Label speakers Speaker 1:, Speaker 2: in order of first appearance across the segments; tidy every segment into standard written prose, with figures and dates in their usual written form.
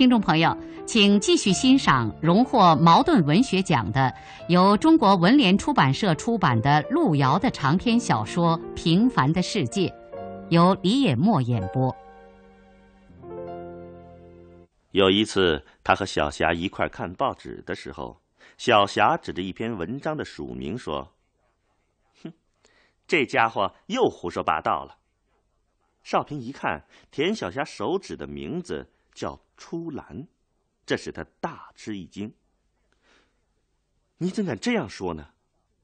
Speaker 1: 听众朋友，请继续欣赏荣获茅盾文学奖的、由中国文联出版社出版的路遥的长篇小说《平凡的世界》，由李野墨演播。
Speaker 2: 有一次，他和小霞一块看报纸的时候，小霞指着一篇文章的署名说：“哼，这家伙又胡说八道了。”少平一看，田小霞手指的名字叫初兰，这使他大吃一惊。“你怎敢这样说呢？”“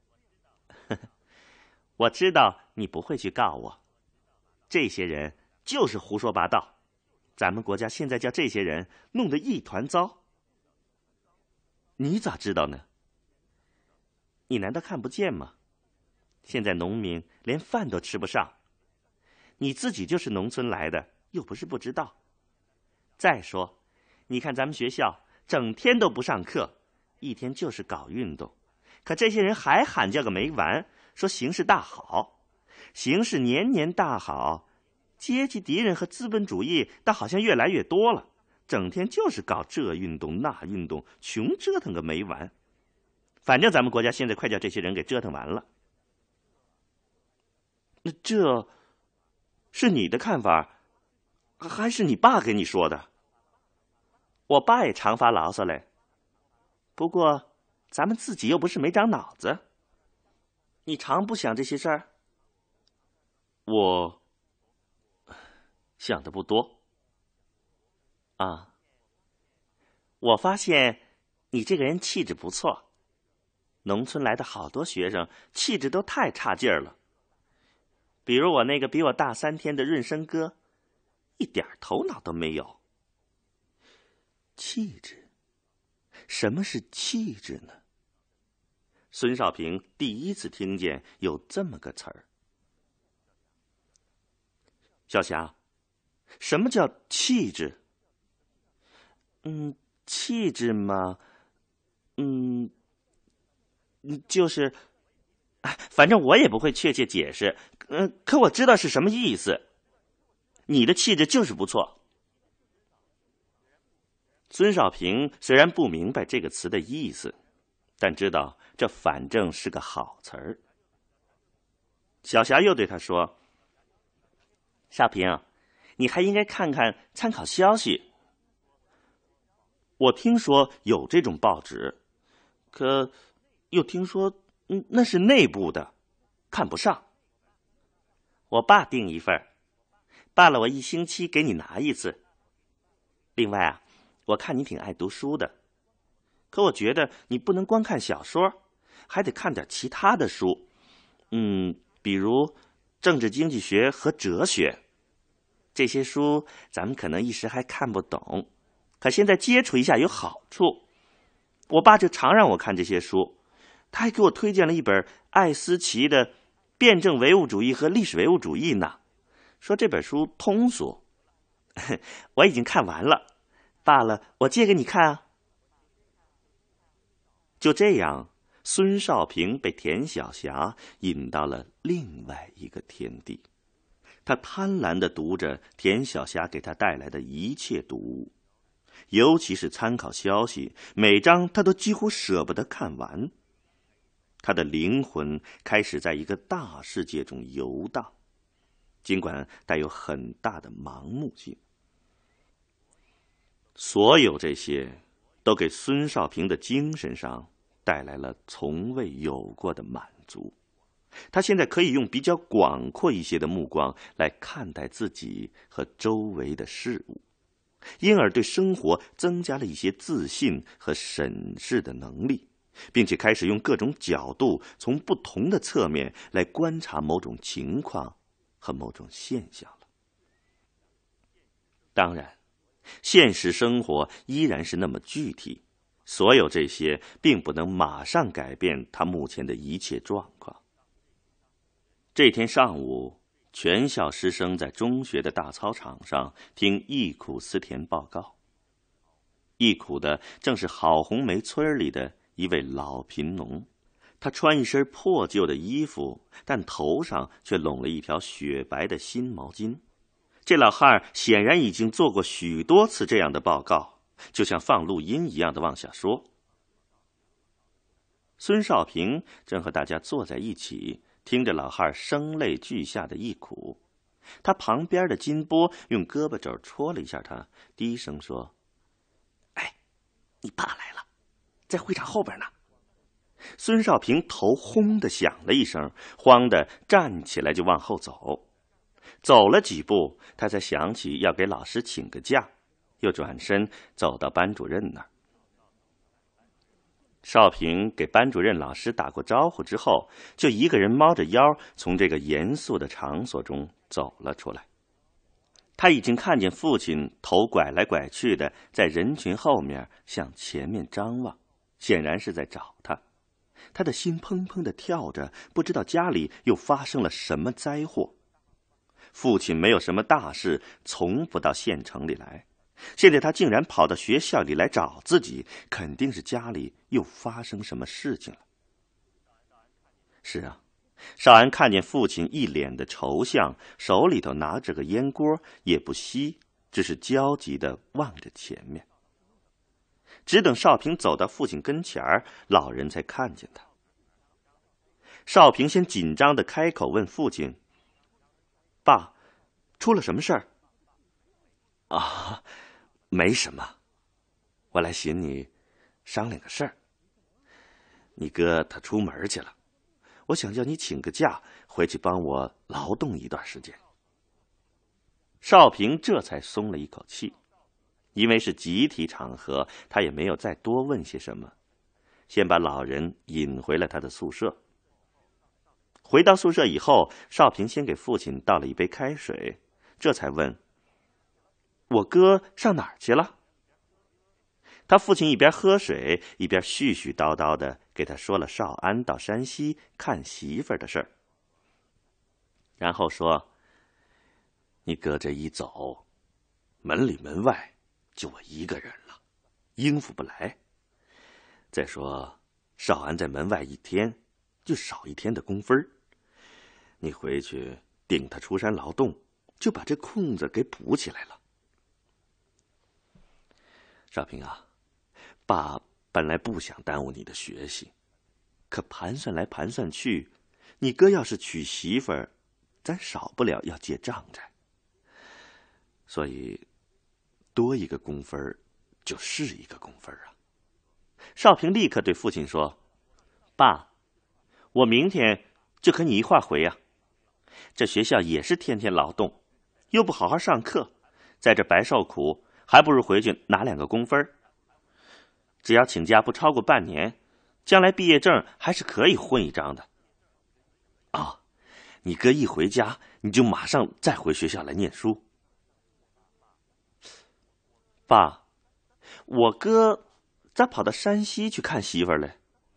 Speaker 2: 我知道你不会去告我，这些人就是胡说八道。咱们国家现在叫这些人弄得一团糟。”“你咋知道呢？”“你难道看不见吗？现在农民连饭都吃不上。你自己就是农村来的，又不是不知道。再说，你看咱们学校整天都不上课，一天就是搞运动，可这些人还喊叫个没完，说形势大好，形势年年大好，阶级敌人和资本主义倒好像越来越多了，整天就是搞这运动那运动，穷折腾个没完。反正咱们国家现在快叫这些人给折腾完了。”“那这是你的看法，还是你爸给你说的？”“我爸也常发牢骚嘞，不过咱们自己又不是没长脑子。你常不想这些事儿？”“我想的不多。”“啊，我发现你这个人气质不错，农村来的好多学生气质都太差劲儿了。比如我那个比我大3天的润生哥，一点头脑都没有。”“气质？什么是气质呢？”孙少平第一次听见有这么个词儿。“小霞，什么叫气质？”“气质嘛，就是反正我也不会确切解释，可我知道是什么意思。你的气质就是不错。”孙少平虽然不明白这个词的意思，但知道这反正是个好词儿。小霞又对他说：“少平，你还应该看看参考消息。我听说有这种报纸，可又听说那是内部的，看不上。我爸订一份，罢了我1星期给你拿一次。另外啊，我看你挺爱读书的，可我觉得你不能光看小说，还得看点其他的书，比如政治经济学和哲学。这些书咱们可能一时还看不懂，可现在接触一下有好处。我爸就常让我看这些书，他还给我推荐了一本艾思奇的《辩证唯物主义和历史唯物主义》呢，说这本书通俗。我已经看完了，罢了，我借给你看啊。”就这样，孙少平被田小霞引到了另外一个天地。他贪婪地读着田小霞给他带来的一切读物，尤其是参考消息，每章他都几乎舍不得看完。他的灵魂开始在一个大世界中游荡，尽管带有很大的盲目性。所有这些都给孙少平的精神上带来了从未有过的满足。他现在可以用比较广阔一些的目光来看待自己和周围的事物，因而对生活增加了一些自信和审视的能力，并且开始用各种角度，从不同的侧面来观察某种情况和某种现象了。当然，现实生活依然是那么具体，所有这些并不能马上改变他目前的一切状况。这天上午，全校师生在中学的大操场上听忆苦思甜报告。忆苦的正是郝红梅村里的一位老贫农，他穿一身破旧的衣服，但头上却拢了一条雪白的新毛巾。这老汉显然已经做过许多次这样的报告， 就像放录音一样的往下说。孙少平正和大家坐在一起，听着老汉声泪俱下的忆苦。他旁边的金波用胳膊肘戳了一下他，低声说：“哎，你爸来了，在会场后边呢。”孙少平头轰的响了一声，慌的站起来就往后走。走了几步，他才想起要给老师请个假，又转身走到班主任那儿。少平给班主任老师打过招呼之后，就一个人猫着腰从这个严肃的场所中走了出来。他已经看见父亲头拐来拐去的在人群后面向前面张望，显然是在找他。他的心砰砰地跳着，不知道家里又发生了什么灾祸。父亲没有什么大事，从不到县城里来，现在他竟然跑到学校里来找自己，肯定是家里又发生什么事情了。是啊，少安看见父亲一脸的愁相，手里头拿着个烟锅，也不吸，只是焦急地望着前面。只等少平走到父亲跟前儿，老人才看见他。少平先紧张地开口问父亲：“爸，出了什么事儿？”“啊，没什么，我来寻你商量个事儿。你哥他出门去了，我想叫你请个假回去帮我劳动一段时间。”少平这才松了一口气，因为是集体场合，他也没有再多问些什么，先把老人引回了他的宿舍。回到宿舍以后，少平先给父亲倒了一杯开水，这才问：“我哥上哪儿去了？”他父亲一边喝水，一边絮絮叨叨的给他说了少安到山西看媳妇儿的事儿，然后说：“你哥这一走，门里门外就我一个人了，应付不来。再说少安在门外一天，就少一天的工分儿。你回去顶他出山劳动，就把这空子给补起来了。”“少平啊，爸本来不想耽误你的学习，可盘算来盘算去，你哥要是娶媳妇儿，咱少不了要结账债。所以多一个工分就是一个工分啊。”少平立刻对父亲说：“爸，我明天就和你一块儿回呀。这学校也是天天劳动，又不好好上课，在这白受苦，还不如回去拿2个工分。只要请假不超过半年，将来毕业证还是可以混一张的。啊，你哥一回家，你就马上再回学校来念书。”“爸，我哥咋跑到山西去看媳妇儿了？”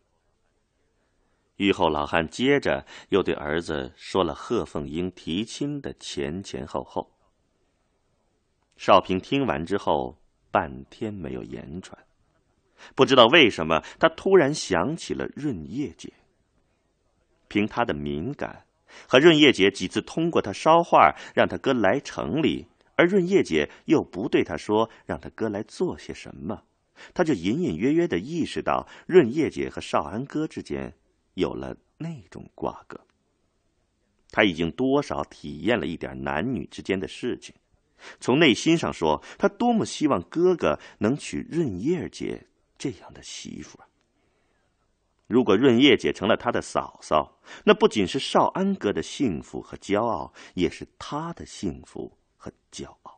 Speaker 2: 狱后老汉接着又对儿子说了贺凤英提亲的前前后后。少平听完之后，半天没有言传。不知道为什么，他突然想起了润叶姐。凭他的敏感，和润叶姐几次通过他捎话让他哥来城里，而润叶姐又不对他说让他哥来做些什么，他就隐隐约约地意识到润叶姐和少安哥之间有了那种瓜葛。他已经多少体验了一点男女之间的事情，从内心上说，他多么希望哥哥能娶润叶姐这样的媳妇。如果润叶姐成了他的嫂嫂，那不仅是少安哥的幸福和骄傲，也是他的幸福和骄傲。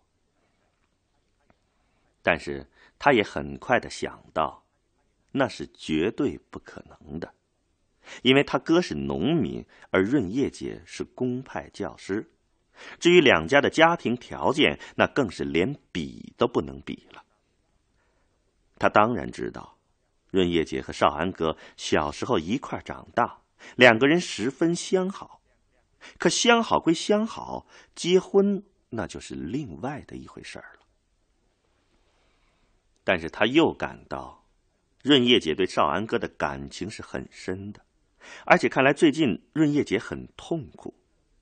Speaker 2: 但是他也很快地想到，那是绝对不可能的，因为他哥是农民，而润叶姐是公派教师。至于两家的家庭条件，那更是连比都不能比了。他当然知道，润叶姐和少安哥小时候一块长大，2个人十分相好。可相好归相好，结婚那就是另外的一回事儿了。但是他又感到，润叶姐对少安哥的感情是很深的，而且看来最近润叶姐很痛苦。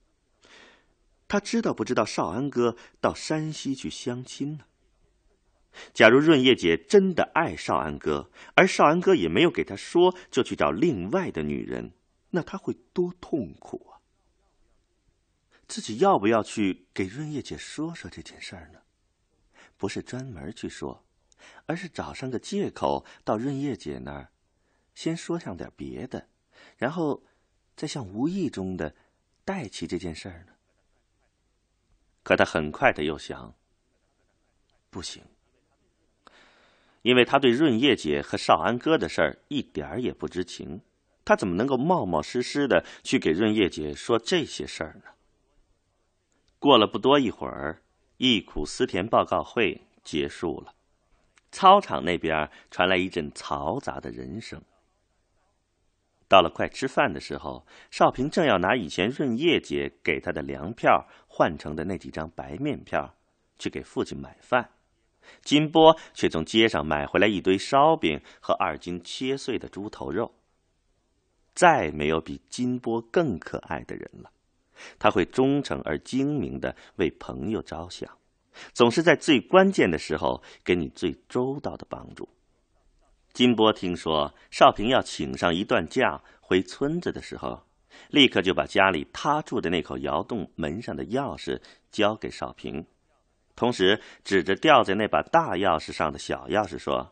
Speaker 2: 他知道不知道少安哥到山西去相亲呢？ 假如润叶姐真的爱少安哥，而少安哥也没有给她说，就去找另外的女人，那她会多痛苦啊！自己要不要去给润叶姐说说这件事儿呢？不是专门去说，而是找上个借口到润叶姐那儿，先说上点别的，然后再像无意中的带起这件事儿呢？可他很快的又想，不行，因为他对润叶姐和少安哥的事儿一点儿也不知情，他怎么能够冒冒失失的去给润叶姐说这些事儿呢？过了不多一会儿，忆苦思甜报告会结束了，操场那边传来一阵嘈杂的人声。到了快吃饭的时候，少平正要拿以前润叶姐给他的粮票换成的那几张白面票去给父亲买饭，金波却从街上买回来一堆烧饼和2斤切碎的猪头肉。再没有比金波更可爱的人了，他会忠诚而精明地为朋友着想，总是在最关键的时候给你最周到的帮助。金波听说少平要请上一段假回村子的时候，立刻就把家里他住的那口窑洞门上的钥匙交给少平，同时指着吊在那把大钥匙上的小钥匙说：“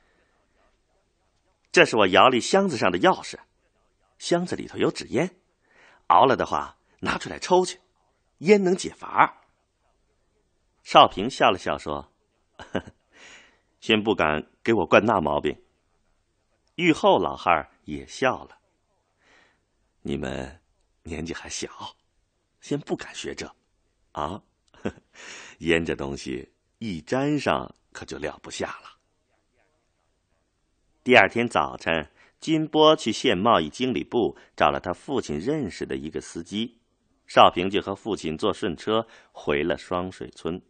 Speaker 2: 这是我窑里箱子上的钥匙，箱子里头有纸烟，熬了的话拿出来抽去，烟能解乏。”少平笑了笑说：“呵呵，先不敢给我惯那毛病。”玉后老汉也笑了：“你们年纪还小，先不敢学这啊，呵呵，烟这东西一沾上可就撂不下了。”第二天早晨，金波去县贸易经理部找了他父亲认识的一个司机，少平就和父亲坐顺车回了双水村。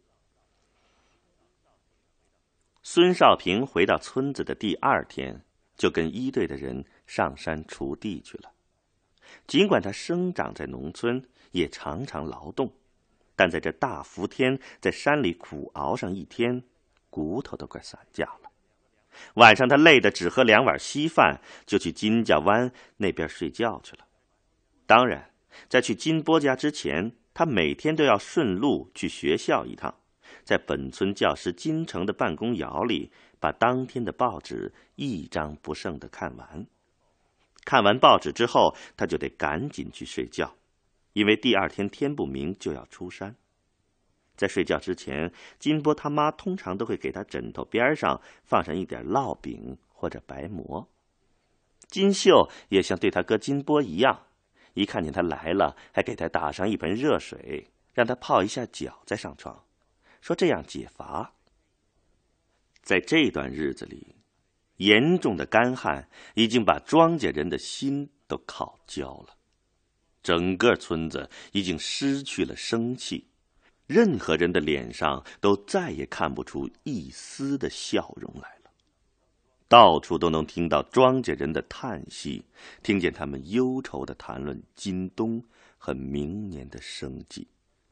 Speaker 2: 孙少平回到村子的第2天，就跟1队的人上山锄地去了。尽管他生长在农村，也常常劳动，但在这大伏天在山里苦熬上1天，骨头都快散架了。晚上他累得只喝2碗稀饭，就去金家湾那边睡觉去了。当然，在去金波家之前，他每天都要顺路去学校一趟，在本村教师金城的办公窑里把当天的报纸一张不剩的看完。看完报纸之后，他就得赶紧去睡觉，因为第2天天不明就要出山。在睡觉之前，金波他妈通常都会给他枕头边上放上一点烙饼或者白馍。金秀也像对他哥金波一样，一看见他来了，还给他打上一盆热水，让他泡一下脚再上床，说这样解乏。在这段日子里，严重的干旱已经把庄稼人的心都烤焦了，整个村子已经失去了生气，任何人的脸上都再也看不出一丝的笑容来了。到处都能听到庄稼人的叹息，听见他们忧愁地谈论今冬和明年的生计。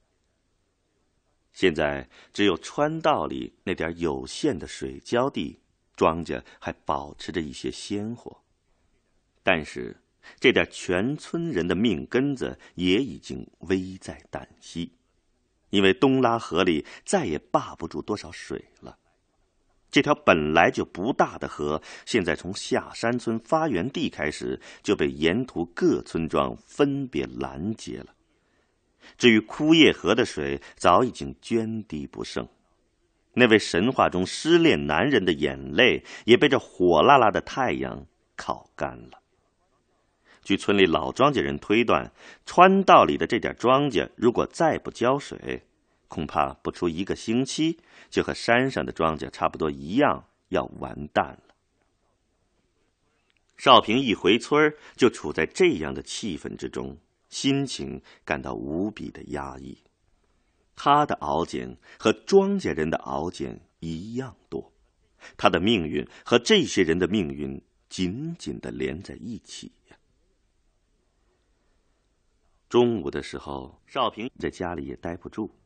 Speaker 2: 现在只有川道里那点有限的水浇地，庄稼还保持着一些鲜活，但是这点全村人的命根子也已经危在旦夕，因为东拉河里再也坝不住多少水了。这条本来就不大的河，现在从下山村发源地开始就被沿途各村庄分别拦截了。至于枯叶河的水早已经涓滴不剩，那位神话中失恋男人的眼泪也被这火辣辣的太阳烤干了。据村里老庄稼人推断，川道里的这点庄稼如果再不浇水，恐怕不出1个星期就和山上的庄稼差不多一样，要完蛋了。少平一回村就处在这样的气氛之中，心情感到无比的压抑。他的熬茧和庄稼人的熬茧一样多，他的命运和这些人的命运紧紧地连在一起呀。中午的时候，少平在家里也待不住，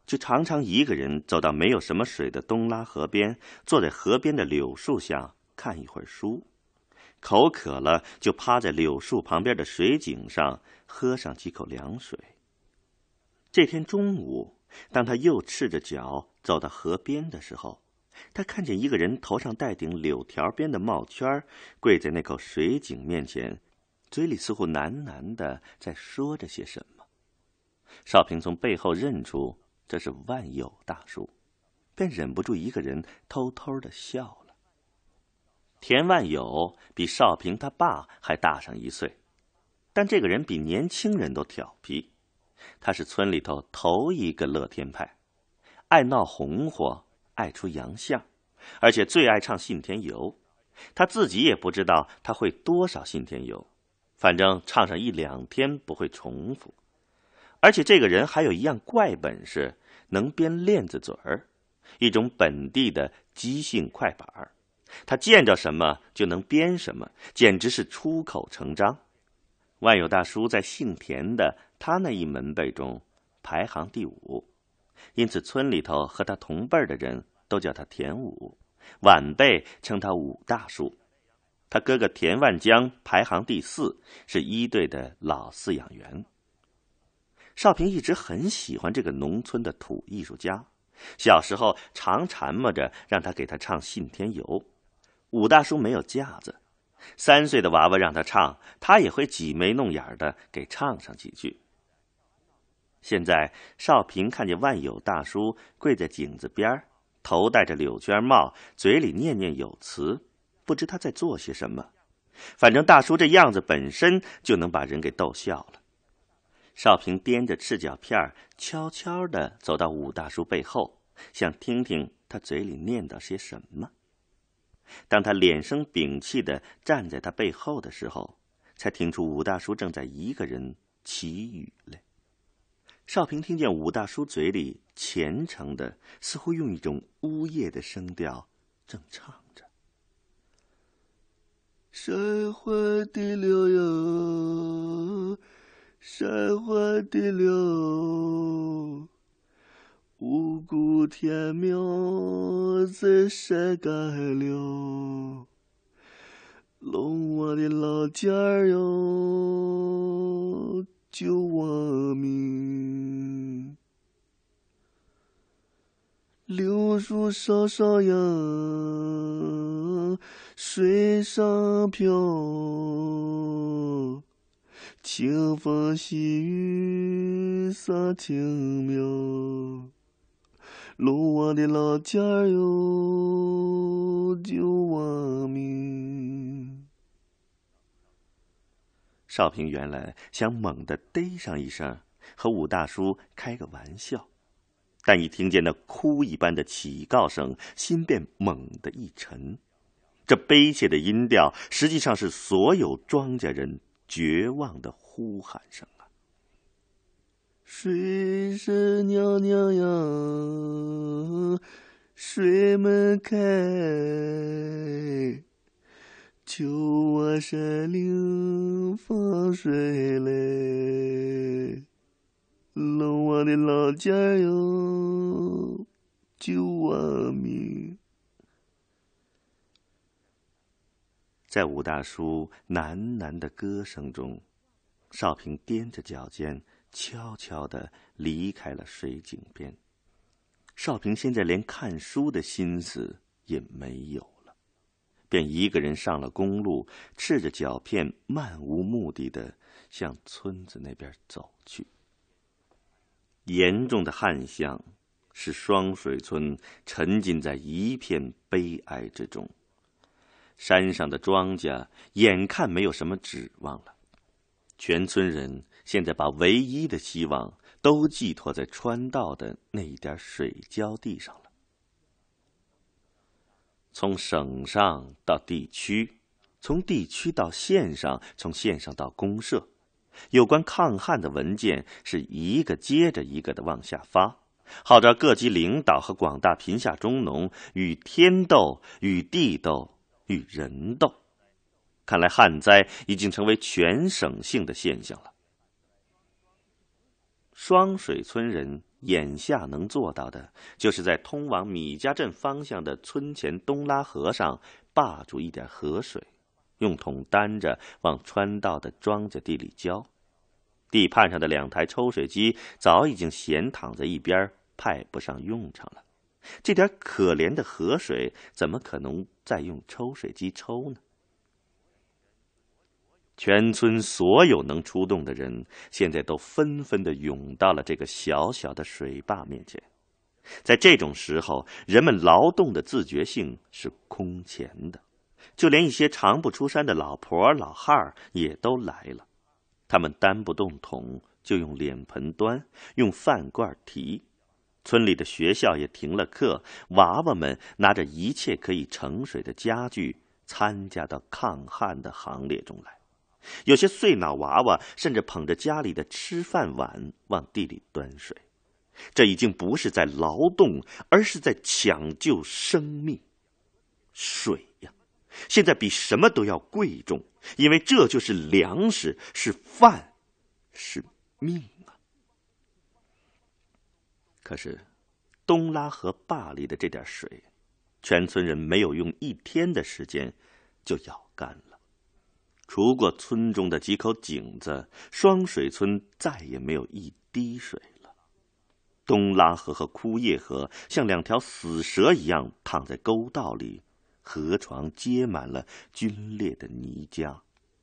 Speaker 2: 就常常一个人走到没有什么水的东拉河边，坐在河边的柳树下看一会儿书，口渴了就趴在柳树旁边的水井上喝上几口凉水。这天中午，当他又赤着脚走到河边的时候，他看见一个人头上戴顶柳条边的帽圈，跪在那口水井面前，嘴里似乎喃喃地在说着些什么。少平从背后认出这是万有大叔，便忍不住一个人偷偷地笑了。田万有比少平他爸还大上1岁，但这个人比年轻人都调皮。他是村里头头一个乐天派，爱闹红火，爱出洋相，而且最爱唱信天游。他自己也不知道他会多少信天游，反正唱上1、2天不会重复。而且这个人还有一样怪本事，能编链子嘴儿，一种本地的即兴快板儿。他见着什么就能编什么，简直是出口成章。万有大叔在姓田的他那一门辈中排行第5，因此村里头和他同辈的人都叫他田武，晚辈称他武大叔。他哥哥田万江排行第4，是1队的老饲养员。少平一直很喜欢这个农村的土艺术家，小时候常缠磨着让他给他唱信天游。武大叔没有架子，3岁的娃娃让他唱，他也会挤眉弄眼的给唱上几句。现在少平看见万有大叔跪在井子边，头戴着柳圈帽，嘴里念念有词，不知他在做些什么。反正大叔这样子本身就能把人给逗笑了。少平掂着赤脚片，悄悄地走到武大叔背后，想听听他嘴里念叨些什么。当他脸生屏气地站在他背后的时候，才听出武大叔正在一个人祈雨来。少平听见武大叔嘴里虔诚的，似乎用一种呜咽的声调正唱着：山花的柳哟，山花的柳，五谷田苗在山干了，龙王的老家哟就亡命，柳树稍稍扬，水上漂，清风细雨洒青苗，龙王的老家哟就亡命。少平原来想猛地逮上一声，和武大叔开个玩笑，但一听见那哭一般的乞告声，心便猛地一沉。这悲切的音调实际上是所有庄稼人绝望的呼喊声啊！水神娘娘呀，水门开，求我山岭放水来，龙王的老家哟就亡命。在武大叔喃喃的歌声中，少平踮着脚尖悄悄地离开了水井边。少平现在连看书的心思也没有了，便一个人上了公路，赤着脚片漫无目的地向村子那边走去。严重的旱象使双水村沉浸在一片悲哀之中，山上的庄稼眼看没有什么指望了，全村人现在把唯一的希望都寄托在川道的那一点水浇地上了。从省上到地区，从地区到县上，从县上到公社，有关抗旱的文件是一个接着一个的往下发，号召各级领导和广大贫下中农与天斗，与地斗，与人斗。看来旱灾已经成为全省性的现象了。双水村人眼下能做到的，就是在通往米家镇方向的村前东拉河上坝住一点河水，用桶担着往穿道的庄稼地里浇。地畔上的2台抽水机早已经闲躺在一边，派不上用场了。这点可怜的河水，怎么可能再用抽水机抽呢？全村所有能出动的人，现在都纷纷地涌到了这个小小的水坝面前。在这种时候，人们劳动的自觉性是空前的，就连一些常不出山的老婆老汉儿也都来了。他们担不动桶，就用脸盆端，用饭罐提。村里的学校也停了课，娃娃们拿着一切可以盛水的家具，参加到抗旱的行列中来。有些碎脑娃娃甚至捧着家里的吃饭碗往地里端水。这已经不是在劳动，而是在抢救生命。水呀，现在比什么都要贵重，因为这就是粮食，是饭，是命啊！可是东拉河坝里的这点水，全村人没有用1天的时间就舀干了。除过村中的几口井子，双水村再也没有一滴水了。东拉河和枯叶河像2条死蛇一样躺在沟道里，河床结满了皲裂的泥浆。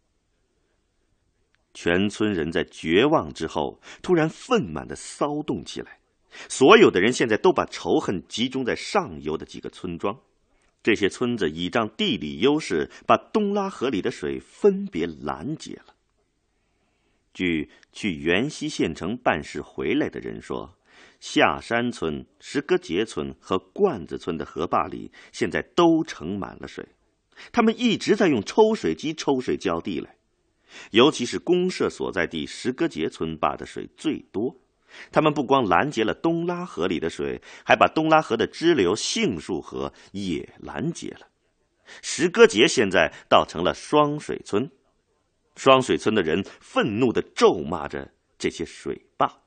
Speaker 2: 全村人在绝望之后，突然愤满地骚动起来。所有的人现在都把仇恨集中在上游的几个村庄。这些村子倚仗地理优势，把东拉河里的水分别拦截了。据去元溪县城办事回来的人说，下山村、石歌节村和罐子村的河坝里现在都盛满了水，他们一直在用抽水机抽水浇地来。尤其是公社所在地石歌节村坝的水最多，他们不光拦截了东拉河里的水，还把东拉河的支流杏树河也拦截了。石歌节现在倒成了双水村，双水村的人愤怒地咒骂着这些水坝。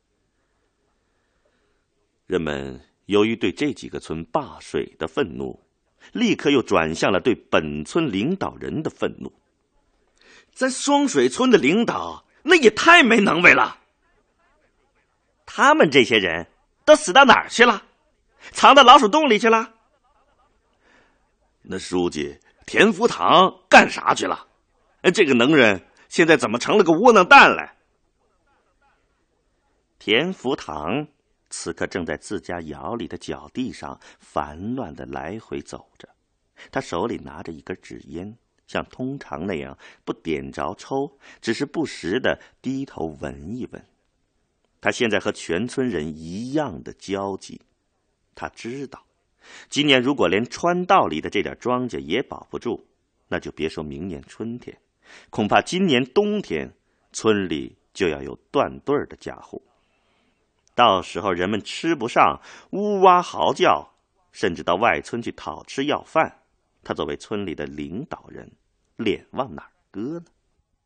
Speaker 2: 人们由于对这几个村坝水的愤怒，立刻又转向了对本村领导人的愤怒。
Speaker 3: 咱双水村的领导那也太没能为了，
Speaker 2: 他们这些人都死到哪儿去了？藏到老鼠洞里去了？
Speaker 3: 那书记田福堂干啥去了？这个能人现在怎么成了个窝囊蛋来？
Speaker 2: 田福堂此刻正在自家窑里的脚地上烦乱地来回走着，他手里拿着一根纸烟，像通常那样不点着抽，只是不时地低头闻一闻。他现在和全村人一样的焦急，他知道今年如果连川道里的这点庄稼也保不住，那就别说明年春天，恐怕今年冬天村里就要有断队的家伙。到时候人们吃不上，呜哇嚎叫，甚至到外村去讨吃要饭，他作为村里的领导人，脸往哪儿搁呢？